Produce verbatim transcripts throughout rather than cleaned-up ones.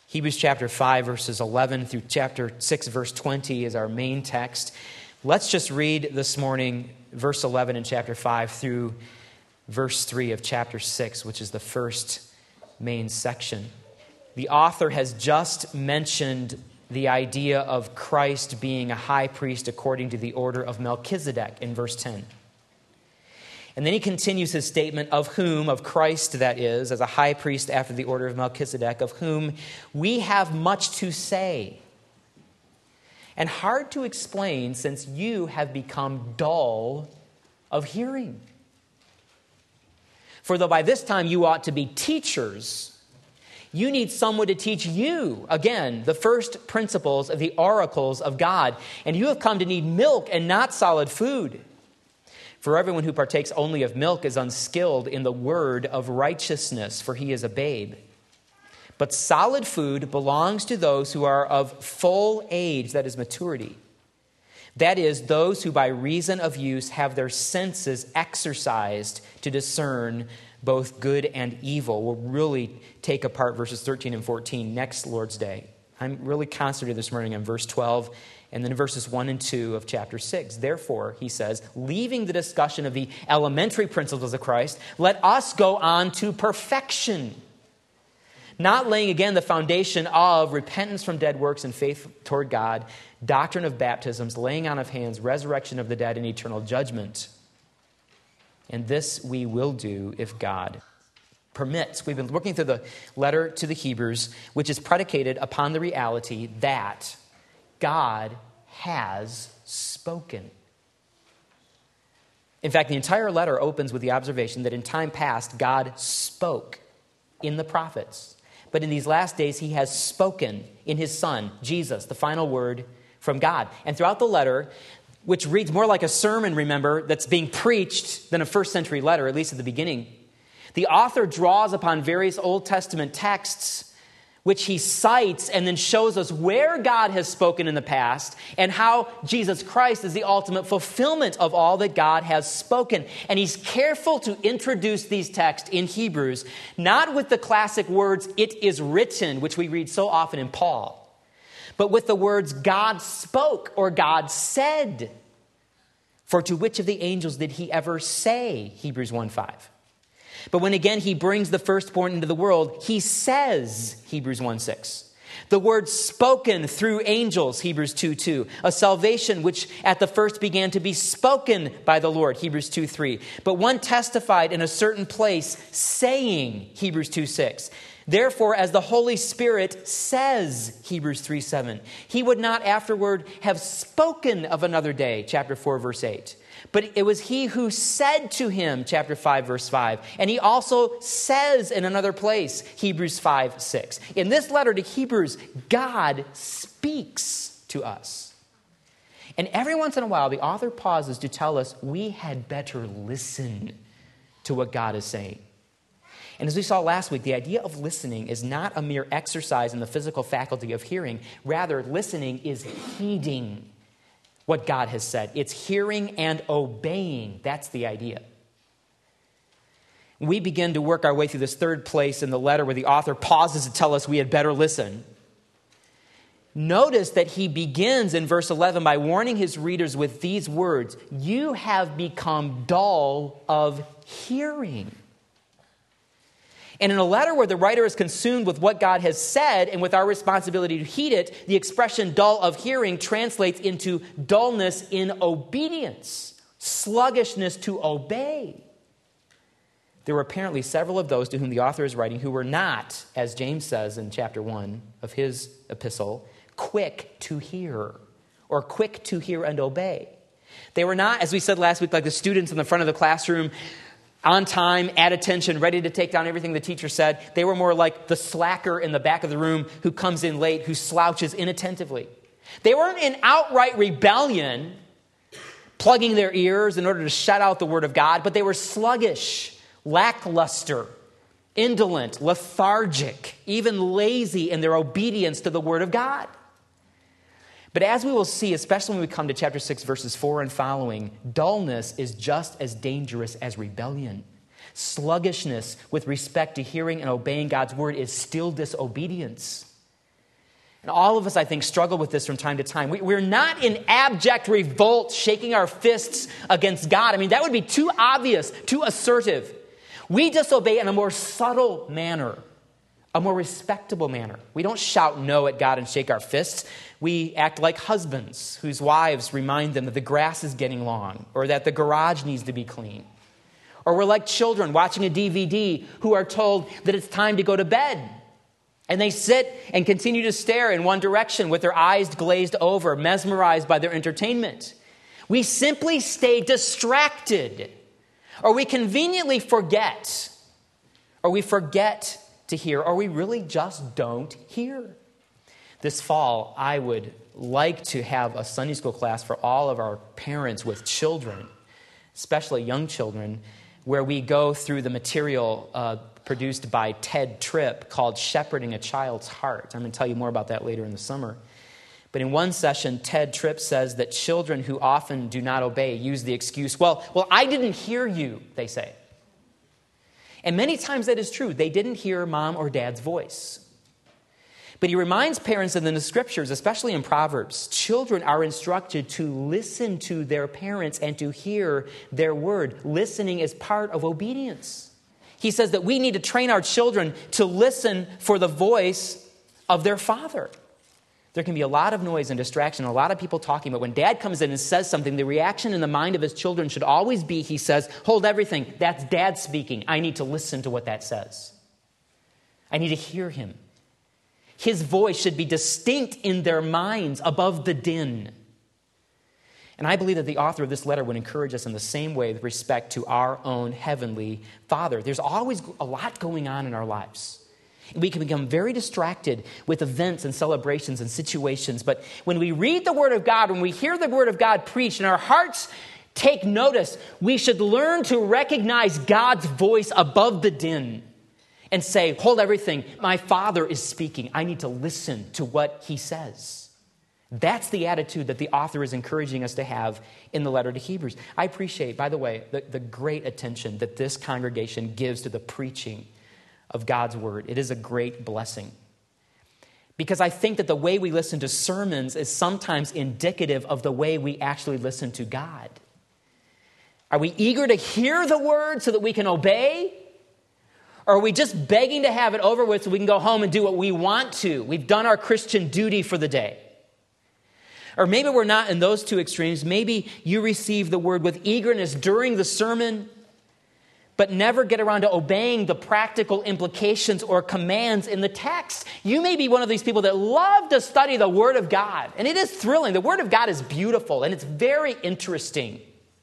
Hebrews chapter five, verses eleven through chapter six, verse twenty is our main text. Let's just read this morning verse eleven in chapter five through verse three of chapter six, which is the first main section. The author has just mentioned the idea of Christ being a high priest according to the order of Melchizedek in verse ten. And then he continues his statement of whom, of Christ that is, as a high priest after the order of Melchizedek, of whom we have much to say. And hard to explain since you have become dull of hearing. For though by this time you ought to be teachers, you need someone to teach you, again, the first principles of the oracles of God. And you have come to need milk and not solid food. For everyone who partakes only of milk is unskilled in the word of righteousness, for he is a babe. But solid food belongs to those who are of full age, that is maturity. That is, those who by reason of use have their senses exercised to discern both good and evil. We'll really take apart verses thirteen and fourteen next Lord's Day. I'm really concentrated this morning on verse twelve and then verses one and two of chapter six. Therefore, he says, leaving the discussion of the elementary principles of Christ, let us go on to perfection. Not laying again the foundation of repentance from dead works and faith toward God, doctrine of baptisms, laying on of hands, resurrection of the dead, and eternal judgment. And this we will do if God permits. We've been looking through the letter to the Hebrews, which is predicated upon the reality that God has spoken. In fact, the entire letter opens with the observation that in time past, God spoke in the prophets. But in these last days, he has spoken in his Son, Jesus, the final word from God. And throughout the letter, which reads more like a sermon, remember, that's being preached than a first century letter, at least at the beginning, the author draws upon various Old Testament texts which he cites and then shows us where God has spoken in the past and how Jesus Christ is the ultimate fulfillment of all that God has spoken. And he's careful to introduce these texts in Hebrews, not with the classic words, it is written, which we read so often in Paul, but with the words God spoke or God said. For to which of the angels did he ever say, Hebrews one five? But when again he brings the firstborn into the world, he says, Hebrews one six. The word spoken through angels, Hebrews two two. A salvation which at the first began to be spoken by the Lord, Hebrews two three. But one testified in a certain place, saying, Hebrews two six. Therefore, as the Holy Spirit says, Hebrews three seven, he would not afterward have spoken of another day, chapter four, verse eight. But it was he who said to him, chapter five, verse five. And he also says in another place, Hebrews five six. In this letter to Hebrews, God speaks to us. And every once in a while, the author pauses to tell us we had better listen to what God is saying. And as we saw last week, the idea of listening is not a mere exercise in the physical faculty of hearing. Rather, listening is heeding what God has said. It's hearing and obeying. That's the idea. We begin to work our way through this third place in the letter where the author pauses to tell us we had better listen. Notice that he begins in verse eleven by warning his readers with these words, you have become dull of hearing. And in a letter where the writer is consumed with what God has said and with our responsibility to heed it, the expression dull of hearing translates into dullness in obedience, sluggishness to obey. There were apparently several of those to whom the author is writing who were not, as James says in chapter one of his epistle, quick to hear or quick to hear and obey. They were not, as we said last week, like the students in the front of the classroom, on time, at attention, ready to take down everything the teacher said. They were more like the slacker in the back of the room who comes in late, who slouches inattentively. They weren't in outright rebellion, plugging their ears in order to shut out the word of God, but they were sluggish, lackluster, indolent, lethargic, even lazy in their obedience to the word of God. But as we will see, especially when we come to chapter six, verses four and following, dullness is just as dangerous as rebellion. Sluggishness with respect to hearing and obeying God's word is still disobedience. And all of us, I think, struggle with this from time to time. We, we're not in abject revolt, shaking our fists against God. I mean, that would be too obvious, too assertive. We disobey in a more subtle manner, a more respectable manner. We don't shout no at God and shake our fists. We act like husbands whose wives remind them that the grass is getting long or that the garage needs to be clean. Or we're like children watching a D V D who are told that it's time to go to bed. And they sit and continue to stare in one direction with their eyes glazed over, mesmerized by their entertainment. We simply stay distracted, or we conveniently forget, or we forget to hear, or we really just don't hear. This fall, I would like to have a Sunday school class for all of our parents with children, especially young children, where we go through the material uh, produced by Ted Tripp called Shepherding a Child's Heart. I'm going to tell you more about that later in the summer. But in one session, Ted Tripp says that children who often do not obey use the excuse, well, well, I didn't hear you, they say. And many times that is true. They didn't hear mom or dad's voice. But he reminds parents that in the scriptures, especially in Proverbs, children are instructed to listen to their parents and to hear their word. Listening is part of obedience. He says that we need to train our children to listen for the voice of their father. There can be a lot of noise and distraction, a lot of people talking, but when dad comes in and says something, the reaction in the mind of his children should always be, he says, hold everything, that's dad speaking. I need to listen to what that says. I need to hear him. His voice should be distinct in their minds above the din. And I believe that the author of this letter would encourage us in the same way with respect to our own heavenly Father. There's always a lot going on in our lives. We can become very distracted with events and celebrations and situations. But when we read the Word of God, when we hear the Word of God preached, and our hearts take notice, we should learn to recognize God's voice above the din and say, hold everything. My Father is speaking. I need to listen to what He says. That's the attitude that the author is encouraging us to have in the letter to Hebrews. I appreciate, by the way, the, the great attention that this congregation gives to the preaching of God's word. It is a great blessing. Because I think that the way we listen to sermons is sometimes indicative of the way we actually listen to God. Are we eager to hear the word so that we can obey? Or are we just begging to have it over with so we can go home and do what we want to? We've done our Christian duty for the day. Or maybe we're not in those two extremes. Maybe you receive the word with eagerness during the sermon, but never get around to obeying the practical implications or commands in the text. You may be one of these people that love to study the Word of God. And it is thrilling. The Word of God is beautiful and it's very interesting.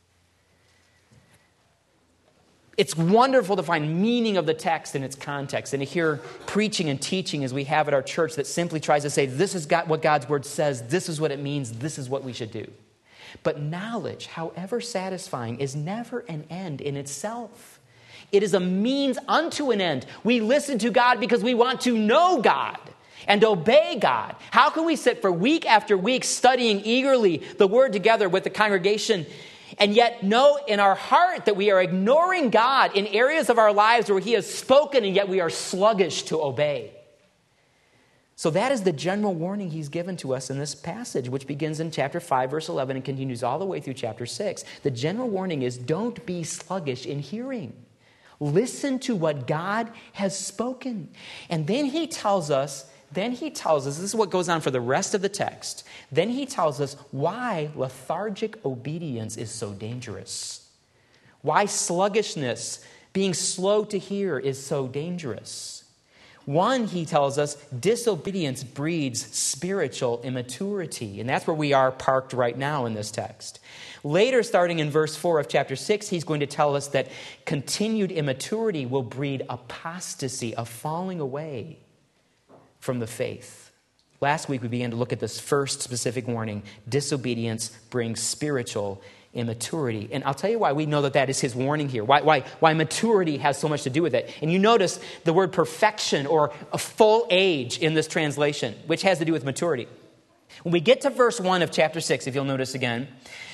It's wonderful to find meaning of the text in its context and to hear preaching and teaching as we have at our church that simply tries to say, this is what God's word says, this is what it means, this is what we should do. But knowledge, however satisfying, is never an end in itself. It is a means unto an end. We listen to God because we want to know God and obey God. How can we sit for week after week studying eagerly the word together with the congregation and yet know in our heart that we are ignoring God in areas of our lives where He has spoken, and yet we are sluggish to obey? So that is the general warning He's given to us in this passage, which begins in chapter five, verse eleven, and continues all the way through chapter six. The general warning is, don't be sluggish in hearing. Listen to what God has spoken. And then He tells us Then he tells us, this is what goes on for the rest of the text. Then he tells us why lethargic obedience is so dangerous. Why sluggishness, being slow to hear, is so dangerous. One, he tells us, disobedience breeds spiritual immaturity. And that's where we are parked right now in this text. Later, starting in verse four of chapter six, he's going to tell us that continued immaturity will breed apostasy, a falling away from the faith. Last week we began to look at this first specific warning. Disobedience brings spiritual immaturity. And I'll tell you why we know that that is his warning here. Why, why, why maturity has so much to do with it. And you notice the word perfection or a full age in this translation, which has to do with maturity. When we get to verse one of chapter six, if you'll notice again,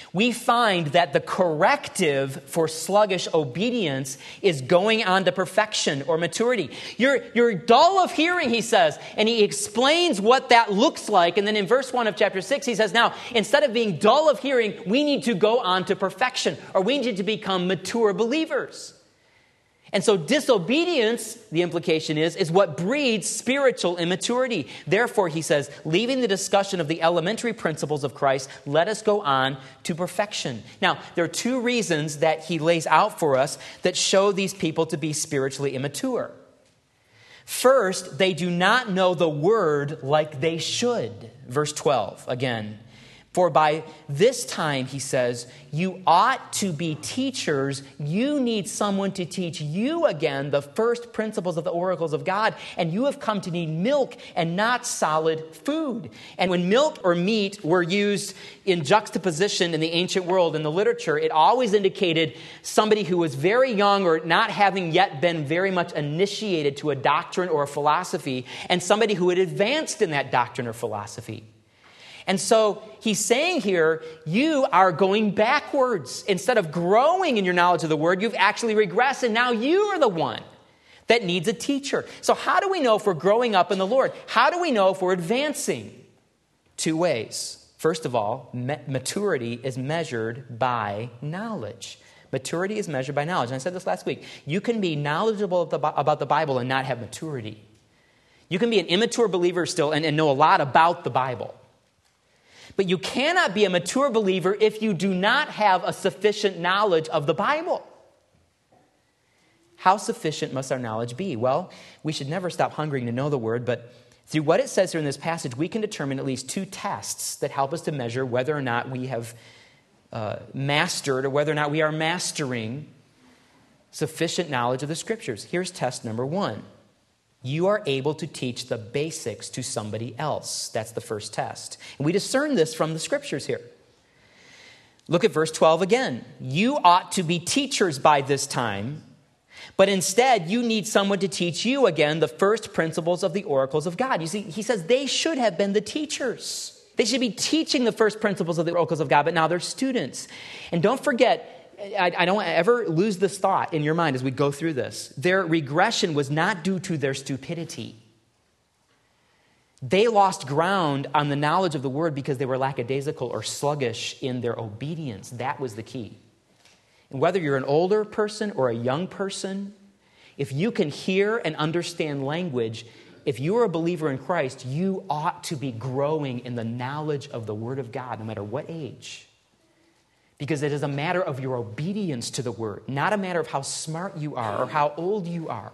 we find that the corrective for sluggish obedience is going on to perfection or maturity. You're, you're dull of hearing, he says, and he explains what that looks like. And then in verse one of chapter six, he says, now, instead of being dull of hearing, we need to go on to perfection, or we need to become mature believers. And so disobedience, the implication is, is what breeds spiritual immaturity. Therefore, he says, leaving the discussion of the elementary principles of Christ, let us go on to perfection. Now, there are two reasons that he lays out for us that show these people to be spiritually immature. First, they do not know the word like they should. Verse twelve, again. For by this time, he says, you ought to be teachers. You need someone to teach you again the first principles of the oracles of God. And you have come to need milk and not solid food. And when milk or meat were used in juxtaposition in the ancient world, in the literature, it always indicated somebody who was very young or not having yet been very much initiated to a doctrine or a philosophy, and somebody who had advanced in that doctrine or philosophy. And so he's saying here, you are going backwards. Instead of growing in your knowledge of the word, you've actually regressed, and now you are the one that needs a teacher. So how do we know if we're growing up in the Lord? How do we know if we're advancing? Two ways. First of all, maturity is measured by knowledge. Maturity is measured by knowledge. And I said this last week. You can be knowledgeable about the Bible and not have maturity. You can be an immature believer still and, and know a lot about the Bible. But you cannot be a mature believer if you do not have a sufficient knowledge of the Bible. How sufficient must our knowledge be? Well, we should never stop hungering to know the word, but through what it says here in this passage, we can determine at least two tests that help us to measure whether or not we have uh, mastered or whether or not we are mastering sufficient knowledge of the Scriptures. Here's test number one. You are able to teach the basics to somebody else. That's the first test. And we discern this from the Scriptures here. Look at verse twelve again. You ought to be teachers by this time, but instead you need someone to teach you again the first principles of the oracles of God. You see, he says they should have been the teachers. They should be teaching the first principles of the oracles of God, but now they're students. And don't forget, I, I don't ever lose this thought in your mind as we go through this. Their regression was not due to their stupidity. They lost ground on the knowledge of the word because they were lackadaisical or sluggish in their obedience. That was the key. And whether you're an older person or a young person, if you can hear and understand language, if you are a believer in Christ, you ought to be growing in the knowledge of the word of God, no matter what age. Because it is a matter of your obedience to the word, not a matter of how smart you are or how old you are.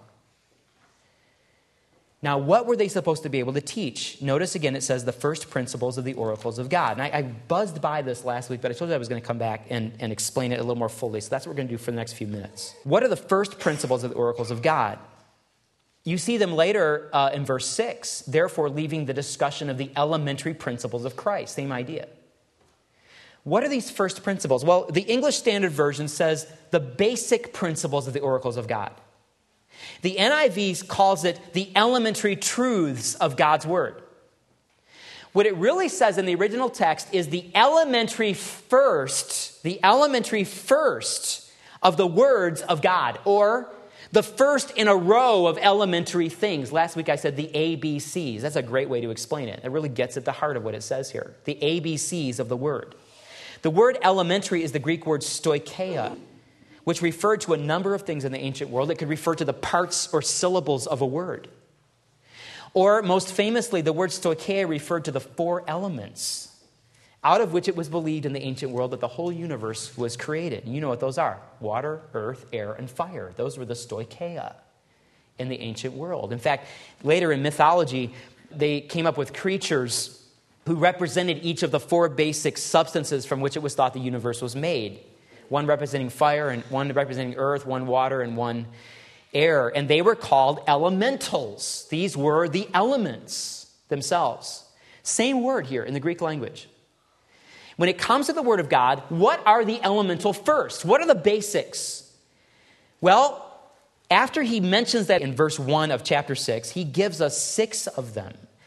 Now, what were they supposed to be able to teach? Notice again, it says the first principles of the oracles of God. And I, I buzzed by this last week, but I told you I was going to come back and, and explain it a little more fully. So that's what we're going to do for the next few minutes. What are the first principles of the oracles of God? You see them later uh, in verse six, therefore leaving the discussion of the elementary principles of Christ. Same idea. What are these first principles? Well, the English Standard Version says the basic principles of the oracles of God. The N I V calls it the elementary truths of God's word. What it really says in the original text is the elementary first, the elementary first of the words of God, or the first in a row of elementary things. Last week I said the A B Cs. That's a great way to explain it. It really gets at the heart of what it says here. The A B Cs of the word. The word elementary is the Greek word stoicheia, which referred to a number of things in the ancient world. It could refer to the parts or syllables of a word. Or most famously, the word stoicheia referred to the four elements, out of which it was believed in the ancient world that the whole universe was created. You know what those are. Water, earth, air, and fire. Those were the stoicheia in the ancient world. In fact, later in mythology, they came up with creatures who represented each of the four basic substances from which it was thought the universe was made. One representing fire, and one representing earth, one water, and one air. And they were called elementals. These were the elements themselves. Same word here in the Greek language. When it comes to the word of God, what are the elemental first? What are the basics? Well, after he mentions that in verse one of chapter six, he gives us six of them.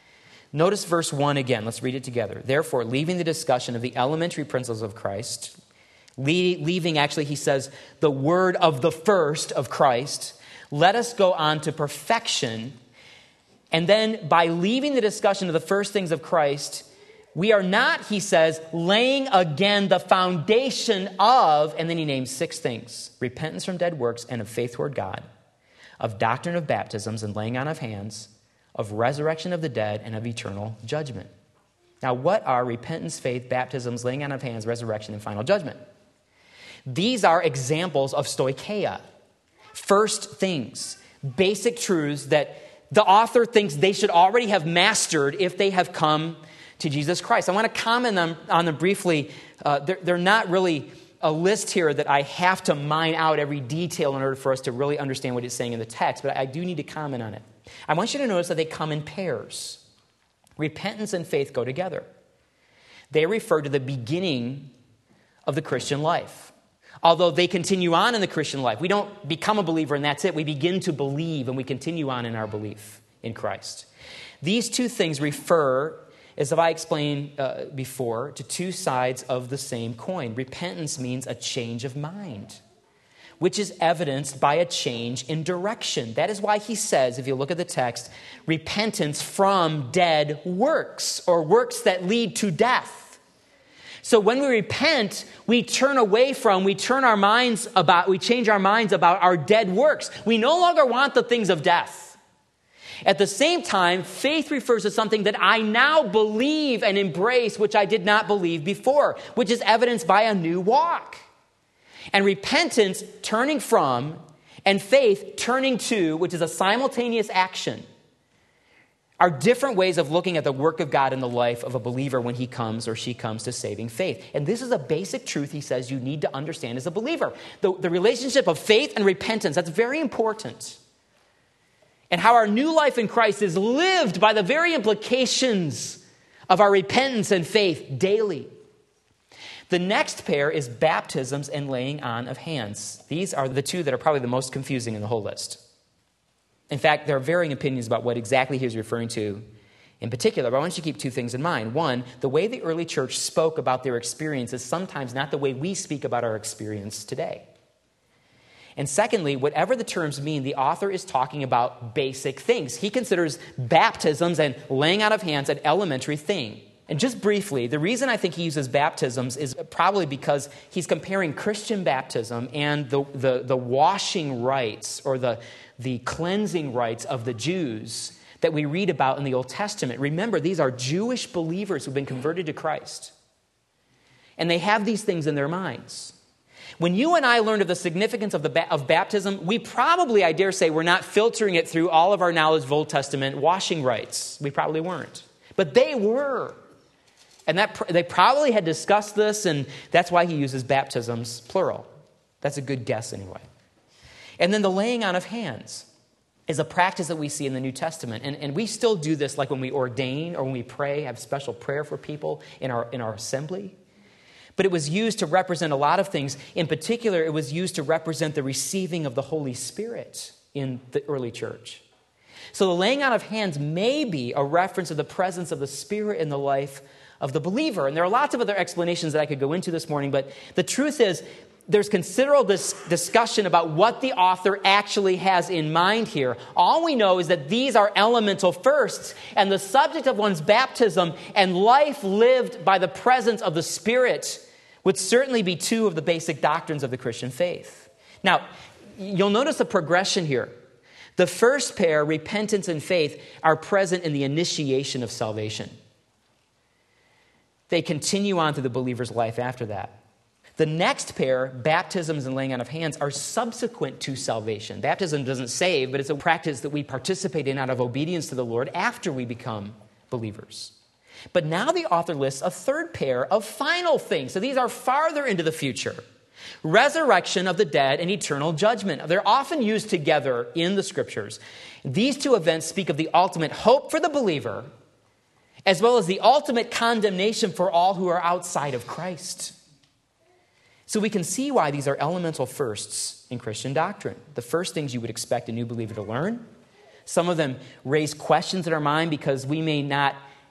Notice verse one again. Let's read it together. Therefore, leaving the discussion of the elementary principles of Christ, leaving, actually, he says, the word of the first of Christ, let us go on to perfection. And then by leaving the discussion of the first things of Christ, we are not, he says, laying again the foundation of, and then he names six things: repentance from dead works and of faith toward God, of doctrine of baptisms and laying on of hands, of resurrection of the dead, and of eternal judgment. Now, what are repentance, faith, baptisms, laying on of hands, resurrection, and final judgment? These are examples of stoicheia, first things, basic truths that the author thinks they should already have mastered if they have come to Jesus Christ. I want to comment on, on them briefly. Uh, they're, they're not really a list here that I have to mine out every detail in order for us to really understand what it's saying in the text, but I do need to comment on it. I want you to notice that they come in pairs. Repentance and faith go together. They refer to the beginning of the Christian life. Although they continue on in the Christian life. We don't become a believer and that's it. We begin to believe and we continue on in our belief in Christ. These two things refer, as I explained uh, before, to two sides of the same coin. Repentance means a change of mind, which is evidenced by a change in direction. That is why he says, if you look at the text, repentance from dead works, or works that lead to death. So when we repent, we turn away from, we turn our minds about, we change our minds about our dead works. We no longer want the things of death. At the same time, faith refers to something that I now believe and embrace, which I did not believe before, which is evidenced by a new walk. And repentance, turning from, and faith, turning to, which is a simultaneous action, are different ways of looking at the work of God in the life of a believer when he comes or she comes to saving faith. And this is a basic truth he says you need to understand as a believer. The, the relationship of faith and repentance, that's very important. And how our new life in Christ is lived by the very implications of our repentance and faith daily. The next pair is baptisms and laying on of hands. These are the two that are probably the most confusing in the whole list. In fact, there are varying opinions about what exactly he's referring to in particular, but I want you to keep two things in mind. One, the way the early church spoke about their experience is sometimes not the way we speak about our experience today. And secondly, whatever the terms mean, the author is talking about basic things. He considers baptisms and laying out of hands an elementary thing. And just briefly, the reason I think he uses baptisms is probably because he's comparing Christian baptism and the, the, the washing rites or the, the cleansing rites of the Jews that we read about in the Old Testament. Remember, these are Jewish believers who've been converted to Christ. And they have these things in their minds. When you and I learned of the significance of, the ba- of baptism, we probably, I dare say, were not filtering it through all of our knowledge of Old Testament washing rites. We probably weren't. But they were. And that they probably had discussed this, and that's why he uses baptisms, plural. That's a good guess anyway. And then the laying on of hands is a practice that we see in the New Testament. And, and we still do this like when we ordain or when we pray, have special prayer for people in our, in our assembly. But it was used to represent a lot of things. In particular, it was used to represent the receiving of the Holy Spirit in the early church. So the laying on of hands may be a reference to the presence of the Spirit in the life of the believer. And there are lots of other explanations that I could go into this morning, but the truth is there's considerable dis- discussion about what the author actually has in mind here. All we know is that these are elemental firsts, and the subject of one's baptism and life lived by the presence of the Spirit would certainly be two of the basic doctrines of the Christian faith. Now, you'll notice a progression here. The first pair, repentance and faith, are present in the initiation of salvation. They continue on through the believer's life after that. The next pair, baptisms and laying on of hands, are subsequent to salvation. Baptism doesn't save, but it's a practice that we participate in out of obedience to the Lord after we become believers. But now the author lists a third pair of final things. So these are farther into the future. Resurrection of the dead and eternal judgment. They're often used together in the scriptures. These two events speak of the ultimate hope for the believer, as well as the ultimate condemnation for all who are outside of Christ. So we can see why these are elemental firsts in Christian doctrine. The first things you would expect a new believer to learn. Some of them raise questions in our mind because we may not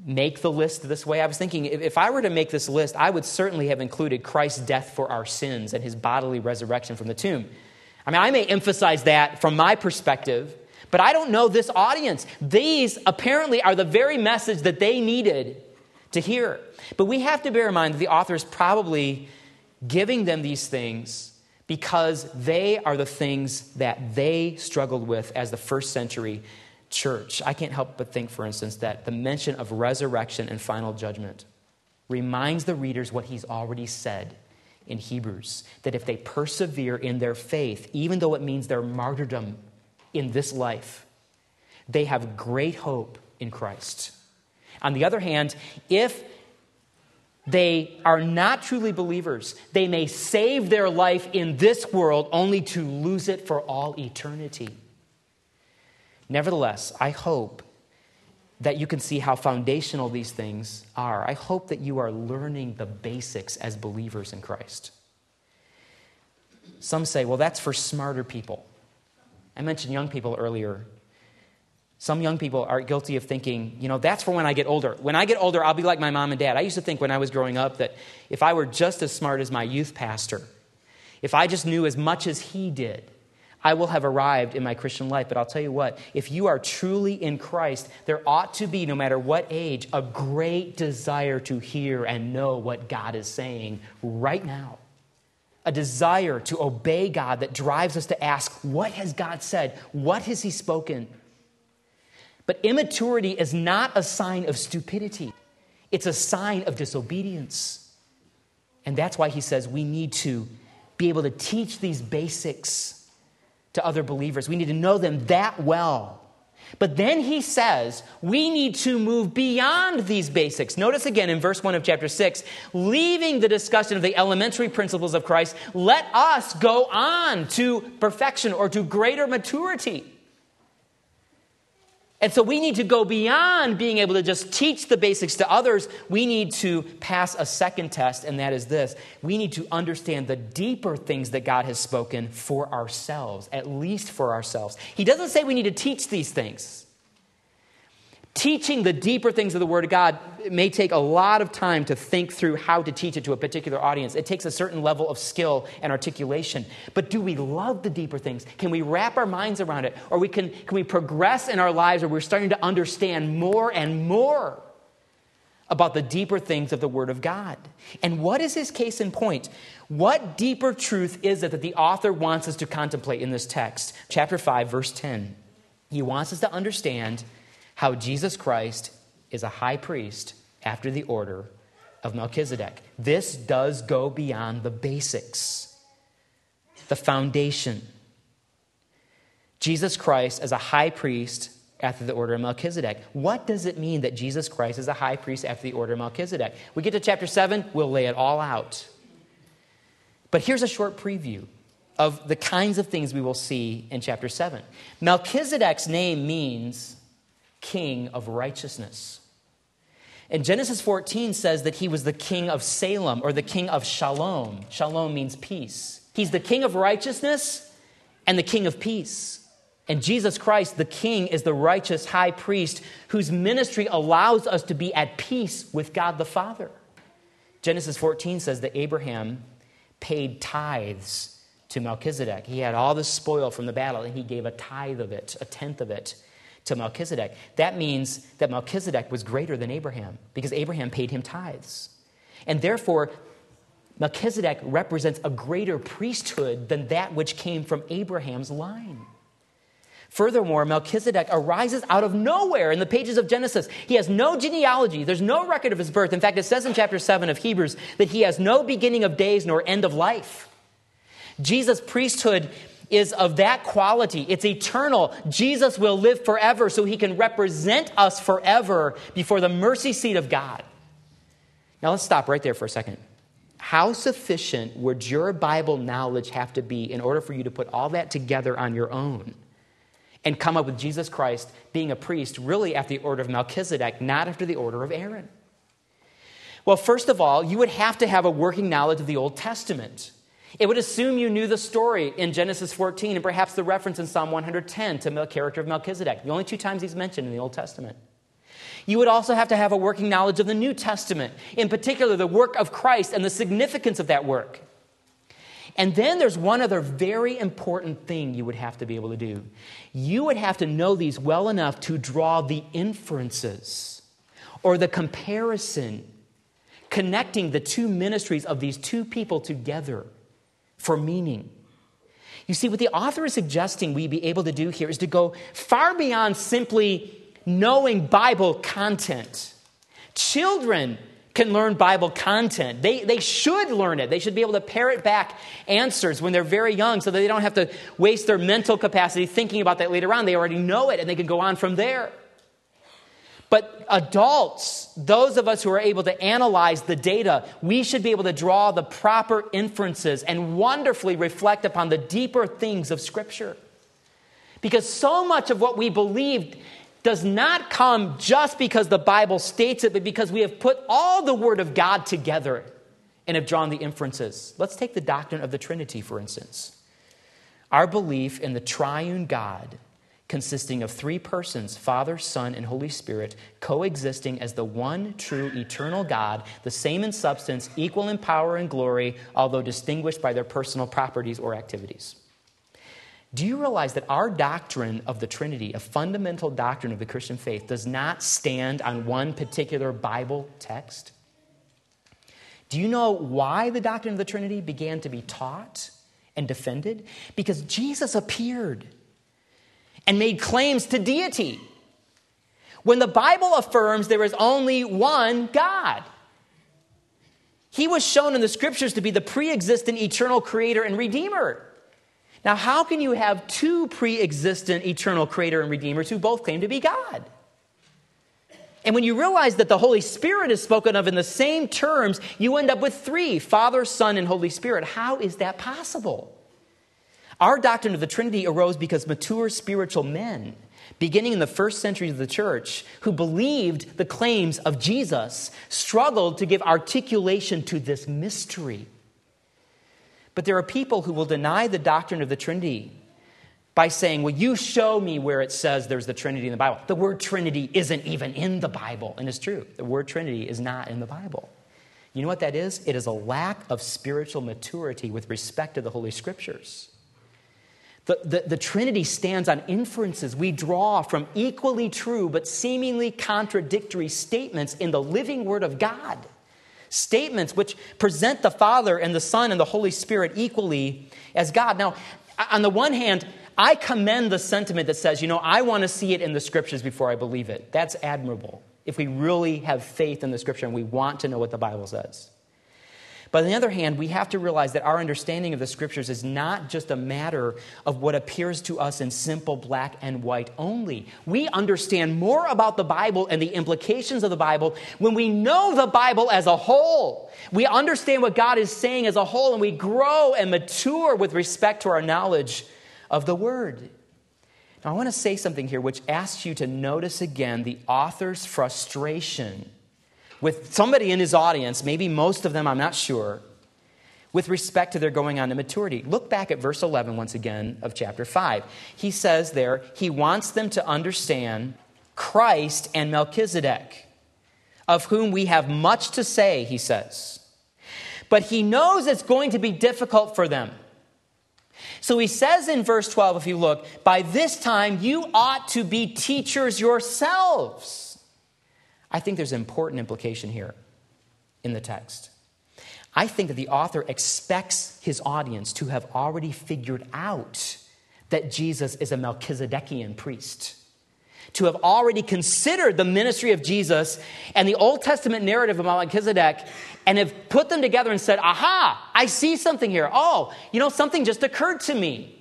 make the list this way. I was thinking, if, if I were to make this list, I would certainly have included Christ's death for our sins and his bodily resurrection from the tomb. I mean, I may emphasize that from my perspective, but I don't know this audience. These apparently are the very message that they needed to hear. But we have to bear in mind that the author is probably giving them these things because they are the things that they struggled with as the first century church. I can't help but think, for instance, that the mention of resurrection and final judgment reminds the readers what he's already said in Hebrews, that if they persevere in their faith, even though it means their martyrdom in this life, they have great hope in Christ. On the other hand, if they are not truly believers, they may save their life in this world only to lose it for all eternity. Nevertheless, I hope that you can see how foundational these things are. I hope that you are learning the basics as believers in Christ. Some say, well, that's for smarter people. I mentioned young people earlier. Some young people are guilty of thinking, you know, that's for when I get older. When I get older, I'll be like my mom and dad. I used to think when I was growing up that if I were just as smart as my youth pastor, if I just knew as much as he did, I will have arrived in my Christian life. But I'll tell you what, if you are truly in Christ, there ought to be, no matter what age, a great desire to hear and know what God is saying right now. A desire to obey God that drives us to ask, what has God said? What has he spoken? But immaturity is not a sign of stupidity. It's a sign of disobedience. And that's why he says we need to be able to teach these basics to other believers. We need to know them that well. But then he says we need to move beyond these basics. Notice again in verse one of chapter six, leaving the discussion of the elementary principles of Christ, let us go on to perfection or to greater maturity. And so we need to go beyond being able to just teach the basics to others. We need to pass a second test, and that is this. We need to understand the deeper things that God has spoken for ourselves, at least for ourselves. He doesn't say we need to teach these things. Teaching the deeper things of the Word of God may take a lot of time to think through how to teach it to a particular audience. It takes a certain level of skill and articulation. But do we love the deeper things? Can we wrap our minds around it? Or we can, can we progress in our lives where we're starting to understand more and more about the deeper things of the Word of God? And what is his case in point? What deeper truth is it that the author wants us to contemplate in this text? Chapter five, verse ten. He wants us to understand how Jesus Christ is a high priest after the order of Melchizedek. This does go beyond the basics, the foundation. Jesus Christ as a high priest after the order of Melchizedek. What does it mean that Jesus Christ is a high priest after the order of Melchizedek? We get to chapter seven, we'll lay it all out. But here's a short preview of the kinds of things we will see in chapter seven. Melchizedek's name means King of righteousness. And Genesis fourteen says that he was the king of Salem, or the king of Shalom. Shalom means peace. He's the king of righteousness and the king of peace. And Jesus Christ, the king, is the righteous high priest whose ministry allows us to be at peace with God the Father. Genesis fourteen says that Abraham paid tithes to Melchizedek. He had all the spoil from the battle, and he gave a tithe of it, a tenth of it, to Melchizedek. That means that Melchizedek was greater than Abraham because Abraham paid him tithes. And therefore, Melchizedek represents a greater priesthood than that which came from Abraham's line. Furthermore, Melchizedek arises out of nowhere in the pages of Genesis. He has no genealogy. There's no record of his birth. In fact, it says in chapter seven of Hebrews that he has no beginning of days nor end of life. Jesus' priesthood is of that quality. It's eternal. Jesus will live forever so he can represent us forever before the mercy seat of God. Now let's stop right there for a second. How sufficient would your Bible knowledge have to be in order for you to put all that together on your own and come up with Jesus Christ being a priest really after the order of Melchizedek, not after the order of Aaron? Well, first of all, you would have to have a working knowledge of the Old Testament. It would assume you knew the story in Genesis fourteen and perhaps the reference in Psalm one hundred ten to the character of Melchizedek, the only two times he's mentioned in the Old Testament. You would also have to have a working knowledge of the New Testament, in particular the work of Christ and the significance of that work. And then there's one other very important thing you would have to be able to do. You would have to know these well enough to draw the inferences or the comparison connecting the two ministries of these two people together for meaning. You see, what the author is suggesting we be able to do here is to go far beyond simply knowing Bible content. Children can learn Bible content. They, they should learn it. They should be able to parrot back answers when they're very young so that they don't have to waste their mental capacity thinking about that later on. They already know it and they can go on from there. But adults, those of us who are able to analyze the data, we should be able to draw the proper inferences and wonderfully reflect upon the deeper things of Scripture. Because so much of what we believe does not come just because the Bible states it, but because we have put all the Word of God together and have drawn the inferences. Let's take the doctrine of the Trinity, for instance. Our belief in the triune God, consisting of three persons, Father, Son, and Holy Spirit, coexisting as the one true eternal God, the same in substance, equal in power and glory, although distinguished by their personal properties or activities. Do you realize that our doctrine of the Trinity, a fundamental doctrine of the Christian faith, does not stand on one particular Bible text? Do you know why the doctrine of the Trinity began to be taught and defended? Because Jesus appeared and made claims to deity. When the Bible affirms there is only one God, he was shown in the Scriptures to be the pre-existent eternal creator and redeemer. Now, how can you have two pre-existent eternal creator and redeemers who both claim to be God? And when you realize that the Holy Spirit is spoken of in the same terms, you end up with three, Father, Son, and Holy Spirit. How is that possible? Our doctrine of the Trinity arose because mature spiritual men, beginning in the first century of the church, who believed the claims of Jesus, struggled to give articulation to this mystery. But there are people who will deny the doctrine of the Trinity by saying, well, you show me where it says there's the Trinity in the Bible. The word Trinity isn't even in the Bible. And it's true. The word Trinity is not in the Bible. You know what that is? It is a lack of spiritual maturity with respect to the Holy Scriptures. The, the, the Trinity stands on inferences we draw from equally true but seemingly contradictory statements in the living Word of God. Statements which present the Father and the Son and the Holy Spirit equally as God. Now, on the one hand, I commend the sentiment that says, you know, I want to see it in the Scriptures before I believe it. That's admirable if we really have faith in the Scripture and we want to know what the Bible says. But on the other hand, we have to realize that our understanding of the Scriptures is not just a matter of what appears to us in simple black and white only. We understand more about the Bible and the implications of the Bible when we know the Bible as a whole. We understand what God is saying as a whole, and we grow and mature with respect to our knowledge of the Word. Now, I want to say something here which asks you to notice again the author's frustration with somebody in his audience, maybe most of them, I'm not sure, with respect to their going on to maturity. Look back at verse eleven once again of chapter five. He says there, he wants them to understand Christ and Melchizedek, of whom we have much to say, he says. But he knows it's going to be difficult for them. So he says in verse twelve, if you look, by this time you ought to be teachers yourselves. I think there's an important implication here in the text. I think that the author expects his audience to have already figured out that Jesus is a Melchizedekian priest, to have already considered the ministry of Jesus and the Old Testament narrative of Melchizedek and have put them together and said, aha, I see something here. Oh, you know, something just occurred to me.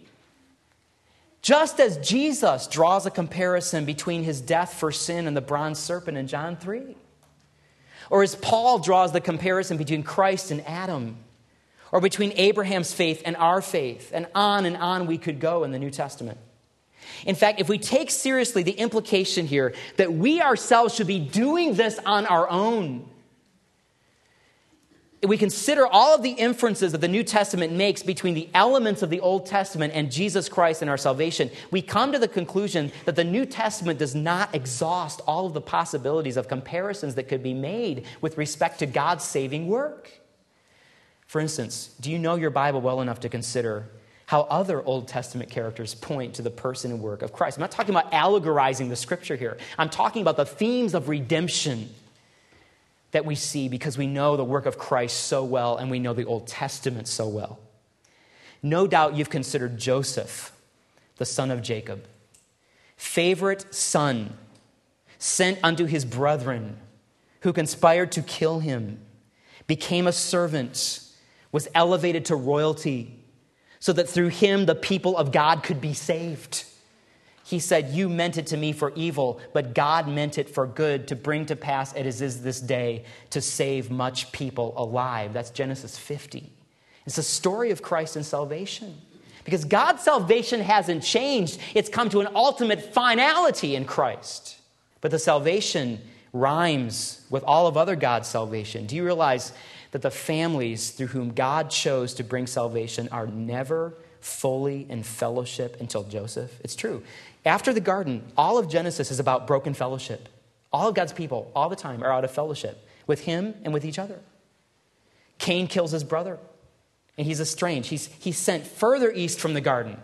Just as Jesus draws a comparison between his death for sin and the bronze serpent in John three. Or as Paul draws the comparison between Christ and Adam. Or between Abraham's faith and our faith. And on and on we could go in the New Testament. In fact, if we take seriously the implication here that we ourselves should be doing this on our own, we consider all of the inferences that the New Testament makes between the elements of the Old Testament and Jesus Christ and our salvation, we come to the conclusion that the New Testament does not exhaust all of the possibilities of comparisons that could be made with respect to God's saving work. For instance, do you know your Bible well enough to consider how other Old Testament characters point to the person and work of Christ? I'm not talking about allegorizing the Scripture here. I'm talking about the themes of redemption that we see because we know the work of Christ so well and we know the Old Testament so well. No doubt you've considered Joseph, the son of Jacob, favorite son, sent unto his brethren, who conspired to kill him, became a servant, was elevated to royalty, so that through him the people of God could be saved. He said, you meant it to me for evil, but God meant it for good, to bring to pass as is this day, to save much people alive. That's Genesis fifty. It's a story of Christ and salvation. Because God's salvation hasn't changed. It's come to an ultimate finality in Christ. But the salvation rhymes with all of other God's salvation. Do you realize that the families through whom God chose to bring salvation are never fully in fellowship until Joseph? It's true. After the garden, all of Genesis is about broken fellowship. All of God's people, all the time, are out of fellowship with him and with each other. Cain kills his brother, and he's estranged. He's, he's sent further east from the garden.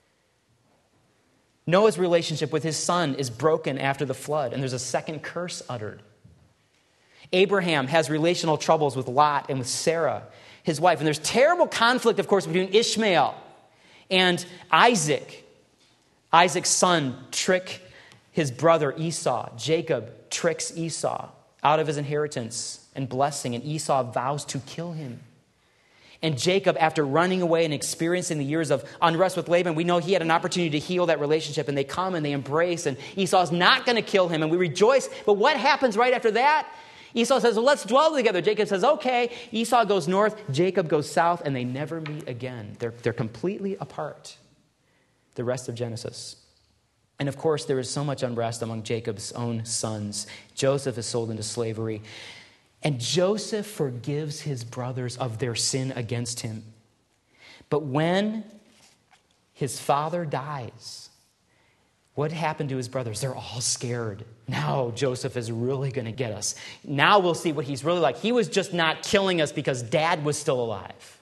Noah's relationship with his son is broken after the flood, and there's a second curse uttered. Abraham has relational troubles with Lot and with Sarah, his wife. And there's terrible conflict, of course, between Ishmael and Isaac. Isaac's son tricked his brother Esau. Jacob tricks Esau out of his inheritance and blessing, and Esau vows to kill him. And Jacob, after running away and experiencing the years of unrest with Laban, we know he had an opportunity to heal that relationship, and they come and they embrace, and Esau's not going to kill him, and we rejoice. But what happens right after that? Esau says, well, let's dwell together. Jacob says, okay. Esau goes north, Jacob goes south, and they never meet again. They're, they're completely apart. The rest of Genesis. And of course, there is so much unrest among Jacob's own sons. Joseph is sold into slavery. And Joseph forgives his brothers of their sin against him. But when his father dies, what happened to his brothers? They're all scared. Now Joseph is really going to get us. Now we'll see what he's really like. He was just not killing us because dad was still alive.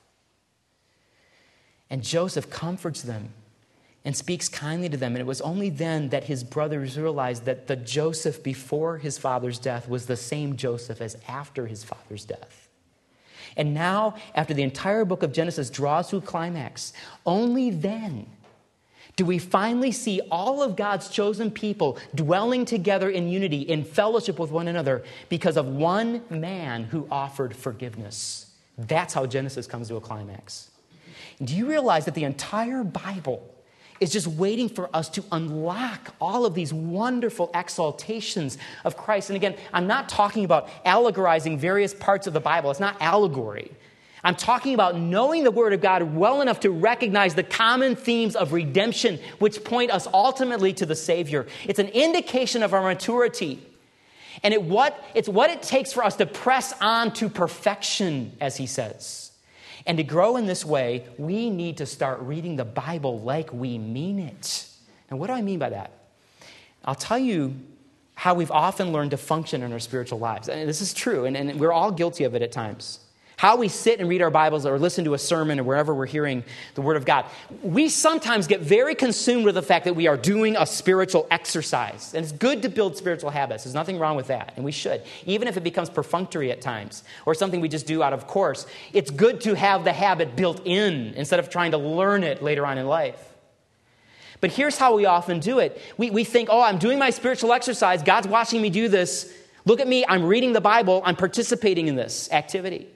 And Joseph comforts them and speaks kindly to them. And it was only then that his brothers realized that the Joseph before his father's death was the same Joseph as after his father's death. And now, after the entire book of Genesis draws to a climax, only then do we finally see all of God's chosen people dwelling together in unity, in fellowship with one another, because of one man who offered forgiveness. That's how Genesis comes to a climax. Do you realize that the entire Bible is just waiting for us to unlock all of these wonderful exaltations of Christ? And again, I'm not talking about allegorizing various parts of the Bible. It's not allegory. I'm talking about knowing the Word of God well enough to recognize the common themes of redemption, which point us ultimately to the Savior. It's an indication of our maturity. And it what, it's what it takes for us to press on to perfection, as he says. And to grow in this way, we need to start reading the Bible like we mean it. And what do I mean by that? I'll tell you how we've often learned to function in our spiritual lives. And this is true, and, and we're all guilty of it at times. How we sit and read our Bibles or listen to a sermon or wherever we're hearing the Word of God. We sometimes get very consumed with the fact that we are doing a spiritual exercise. And it's good to build spiritual habits. There's nothing wrong with that. And we should. Even if it becomes perfunctory at times or something we just do out of course, it's good to have the habit built in instead of trying to learn it later on in life. But here's how we often do it. We, we think, oh, I'm doing my spiritual exercise. God's watching me do this. Look at me. I'm reading the Bible. I'm participating in this activity.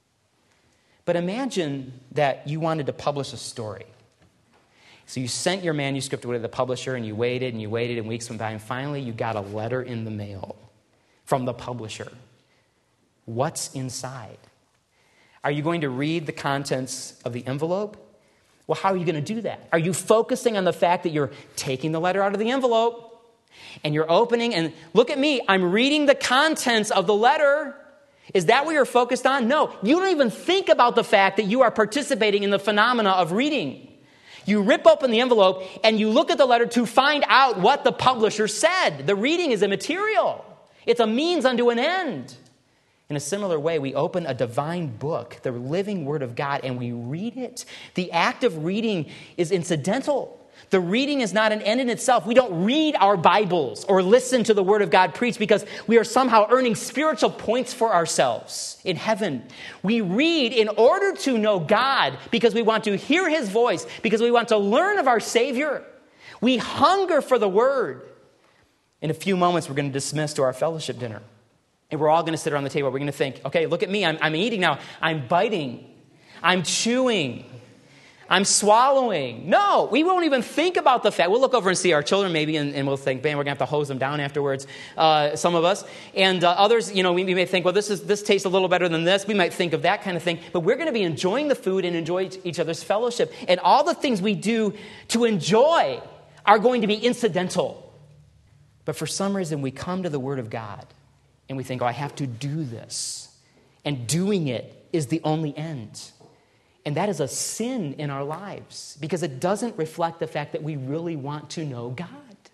But imagine that you wanted to publish a story. So you sent your manuscript to the publisher, and you waited and you waited, and weeks went by, and finally you got a letter in the mail from the publisher. What's inside? Are you going to read the contents of the envelope? Well, how are you going to do that? Are you focusing on the fact that you're taking the letter out of the envelope and you're opening and look at me, I'm reading the contents of the letter? Is that what you're focused on? No. You don't even think about the fact that you are participating in the phenomena of reading. You rip open the envelope and you look at the letter to find out what the publisher said. The reading is immaterial. It's a means unto an end. In a similar way, we open a divine book, the living Word of God, and we read it. The act of reading is incidental. The reading is not an end in itself. We don't read our Bibles or listen to the Word of God preached because we are somehow earning spiritual points for ourselves in heaven. We read in order to know God because we want to hear His voice, because we want to learn of our Savior. We hunger for the Word. In a few moments, we're going to dismiss to our fellowship dinner. And we're all going to sit around the table. We're going to think, okay, look at me. I'm, I'm eating now. I'm biting. I'm chewing. I'm swallowing. No, we won't even think about the fact. We'll look over and see our children maybe, and, and we'll think, man, we're going to have to hose them down afterwards, uh, some of us. And uh, others, you know, we, we may think, well, this is this tastes a little better than this. We might think of that kind of thing. But we're going to be enjoying the food and enjoy each other's fellowship. And all the things we do to enjoy are going to be incidental. But for some reason, we come to the Word of God and we think, oh, I have to do this. And doing it is the only end. And that is a sin in our lives because it doesn't reflect the fact that we really want to know God.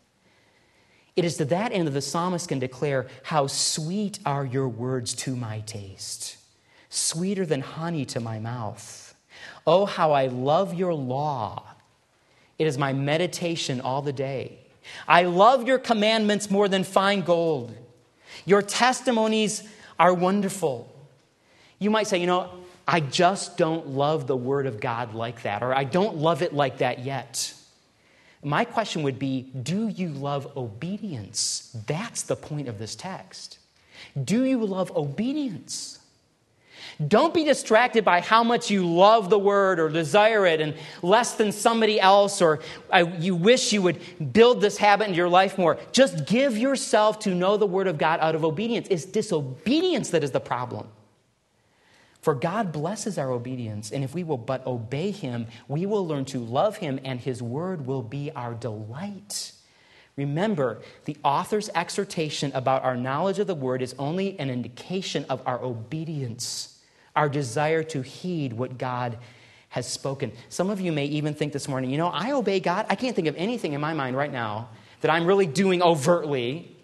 It is to that end that the psalmist can declare, how sweet are your words to my taste, sweeter than honey to my mouth. Oh, how I love your law. It is my meditation all the day. I love your commandments more than fine gold. Your testimonies are wonderful. You might say, you know, I just don't love the Word of God like that, or I don't love it like that yet. My question would be, do you love obedience? That's the point of this text. Do you love obedience? Don't be distracted by how much you love the Word or desire it and less than somebody else, or I, you wish you would build this habit into your life more. Just give yourself to know the Word of God out of obedience. It's disobedience that is the problem. For God blesses our obedience, and if we will but obey Him, we will learn to love Him, and His Word will be our delight. Remember, the author's exhortation about our knowledge of the Word is only an indication of our obedience, our desire to heed what God has spoken. Some of you may even think this morning, you know, I obey God. I can't think of anything in my mind right now that I'm really doing overtly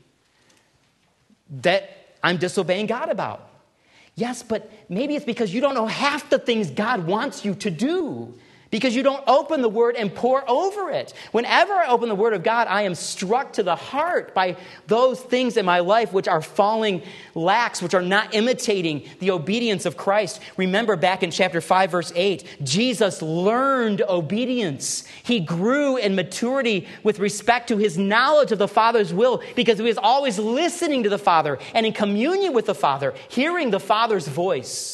that I'm disobeying God about. Yes, but maybe it's because you don't know half the things God wants you to do, because you don't open the Word and pore over it. Whenever I open the Word of God, I am struck to the heart by those things in my life which are falling lax, which are not imitating the obedience of Christ. Remember back in chapter five, verse eight, Jesus learned obedience. He grew in maturity with respect to His knowledge of the Father's will because He was always listening to the Father and in communion with the Father, hearing the Father's voice.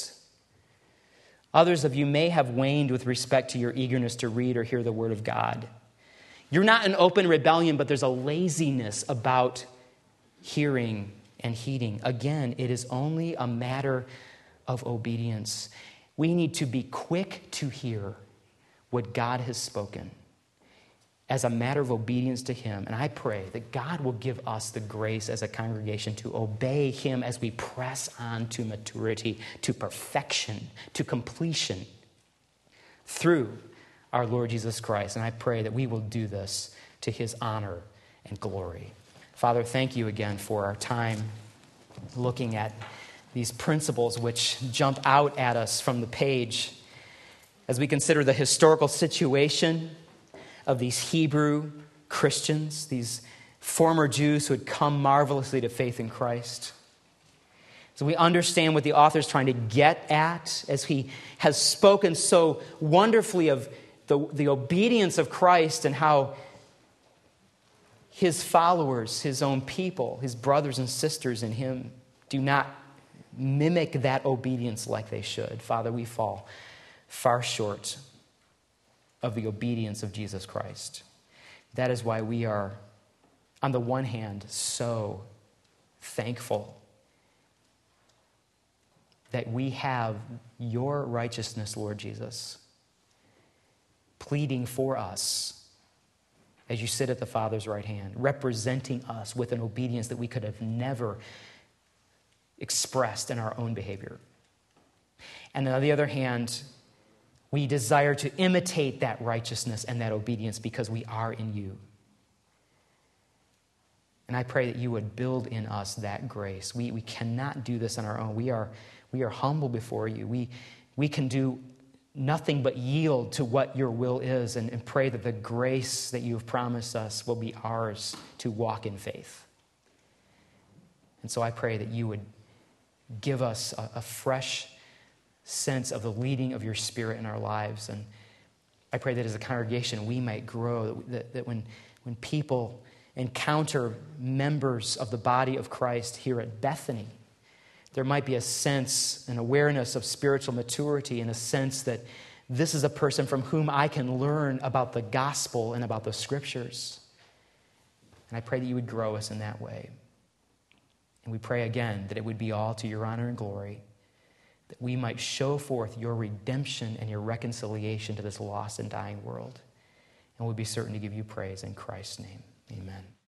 Others of you may have waned with respect to your eagerness to read or hear the Word of God. You're not in open rebellion, but there's a laziness about hearing and heeding. Again, it is only a matter of obedience. We need to be quick to hear what God has spoken as a matter of obedience to Him. And I pray that God will give us the grace as a congregation to obey Him as we press on to maturity, to perfection, to completion through our Lord Jesus Christ. And I pray that we will do this to His honor and glory. Father, thank you again for our time looking at these principles which jump out at us from the page as we consider the historical situation of these Hebrew Christians, these former Jews who had come marvelously to faith in Christ. So we understand what the author is trying to get at as he has spoken so wonderfully of the, the obedience of Christ and how His followers, His own people, His brothers and sisters in Him do not mimic that obedience like they should. Father, we fall far short of the obedience of Jesus Christ. That is why we are, on the one hand, so thankful that we have your righteousness, Lord Jesus, pleading for us as you sit at the Father's right hand, representing us with an obedience that we could have never expressed in our own behavior. And on the other hand, we desire to imitate that righteousness and that obedience because we are in you. And I pray that you would build in us that grace. We, we cannot do this on our own. We are, we are humble before you. We, we can do nothing but yield to what your will is and, and pray that the grace that you have promised us will be ours to walk in faith. And so I pray that you would give us a, a fresh sense of the leading of your Spirit in our lives. And I pray that as a congregation we might grow, that, that when, when people encounter members of the body of Christ here at Bethany, there might be a sense, an awareness of spiritual maturity and a sense that this is a person from whom I can learn about the gospel and about the scriptures. And I pray that you would grow us in that way. And we pray again that it would be all to your honor and glory, that we might show forth your redemption and your reconciliation to this lost and dying world. And we'll be certain to give you praise in Christ's name. Amen.